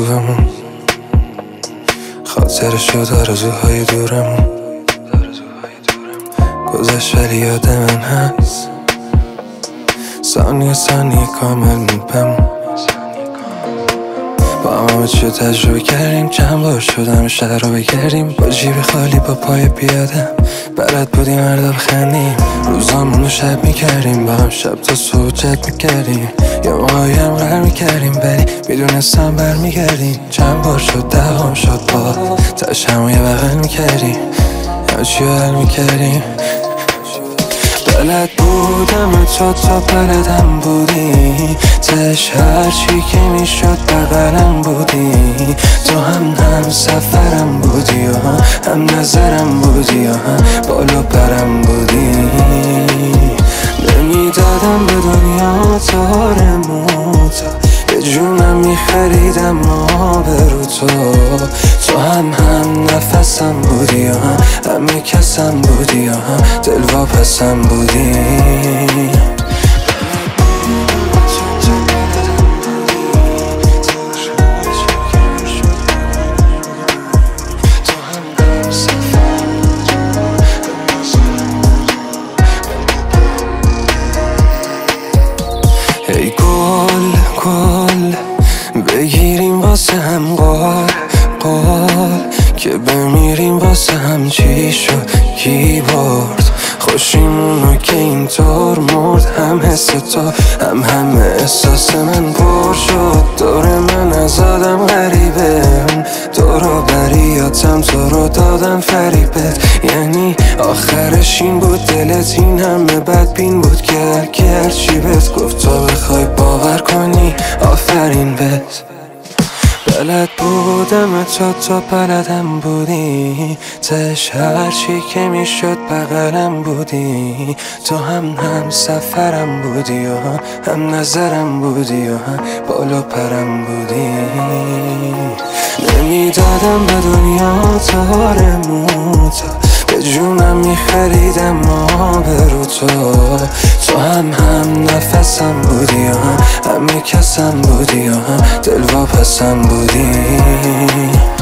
آرزوهمون، خاطر شد آرزوهای دورمون. گذشت ولی یاد من هست، ثانیه ثانیه کامل میپم. با همه چی تجربه کردیم، چند بار شدم شهر رو بگردیم. با جیب خالی با پای پیاده بلد بودیم هر دو بخندیم. روزامون رو شب میکردیم، با هم شب تا صبح چت میکردیم. یه موقعی هم غر میکردیم ولی میدونستم برمیگردیم. چند بار شد دهم شد با تاش همو یه بغل میکردیم، یا چی حل میکردیم. بلد بودم تا بلدم بودی، تش هرچی که میشد بغلم بودی. تو هم سفرم بودی و هم نظرم بودی و هم بالا برم بودی. نمیدادم به دنیا تارموتا، به جونم میخریدم آبرو تو هم نفسم بودی و همه کسم بودی و هم دلواپسم بودی. ای گل بگیریم واسه هم قال که بمیریم واسه هم. چی شد کی برد خوشیمونو که اینطور مرد؟ هم حس تو هم احساس من پر شد. دور من از آدم غریبه، دورو بریاتم تو رو دادم فریبت. یعنی آخرش این بود دلت این همه بدبین بود که هرچی بهت گفت تو بخوای باور کنی آفرین بهت. بلد بودم تا بلدم بودی، تش هرچی که میشد بغلم بودی. تو هم سفرم بودی و هم نظرم بودی و هم بالا پرم بودی. نمیدادم به دنیا تارموتا، به جونم میخریدم آبرو تو هم نفسم بودی و همه کسم بودی و هم دلواپسم بودی.